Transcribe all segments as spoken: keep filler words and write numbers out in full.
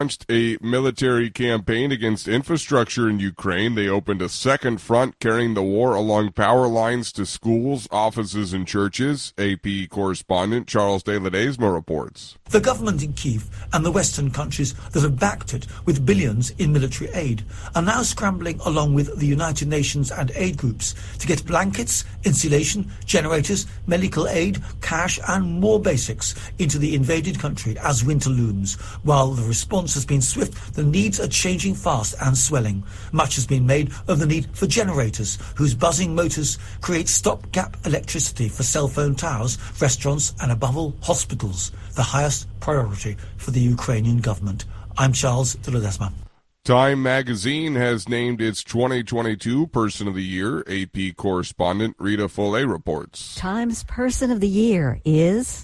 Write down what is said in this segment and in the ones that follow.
launched a military campaign against infrastructure in Ukraine. They opened a second front carrying the war along power lines to schools, offices, and churches. A P correspondent Charles de Ledesma reports. The government in Kyiv and the Western countries that have backed it with billions in military aid are now scrambling along with the United Nations and aid groups to get blankets, insulation, generators, medical aid, cash and more basics into the invaded country as winter looms. While the response has been swift, the needs are changing fast and swelling. Much has been made of the need for generators whose buzzing motors create stopgap electricity for cell phone towers, restaurants and above all hospitals, the highest priority for the Ukrainian government. I'm Charles de Ledesma. Time magazine has named its twenty twenty-two Person of the Year. A P correspondent Rita Follet reports. Time's Person of the Year is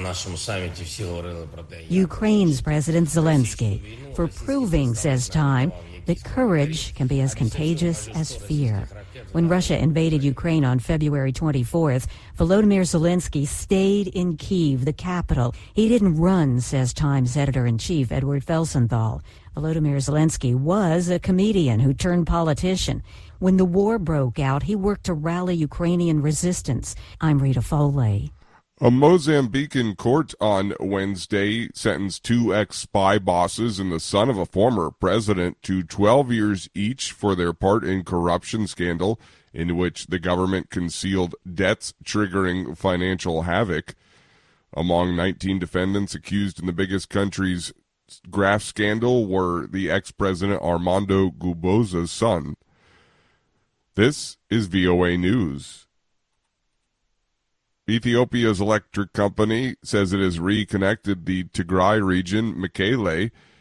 Ukraine's President Zelensky for proving, says Time, that courage can be as contagious as fear. When Russia invaded Ukraine on February twenty-fourth, Volodymyr Zelensky stayed in Kyiv, the capital. He didn't run, says Times editor-in-chief Edward Felsenthal. Volodymyr Zelensky was a comedian who turned politician. When the war broke out, he worked to rally Ukrainian resistance. I'm Rita Foley. A Mozambican court on Wednesday sentenced two ex-spy bosses and the son of a former president to twelve years each for their part in corruption scandal in which the government concealed debts triggering financial havoc. Among nineteen defendants accused in the biggest country's graft scandal were the ex-president Armando Guebuza's son. This is V O A News. Ethiopia's electric company says it has reconnected the Tigray region, Mekelle,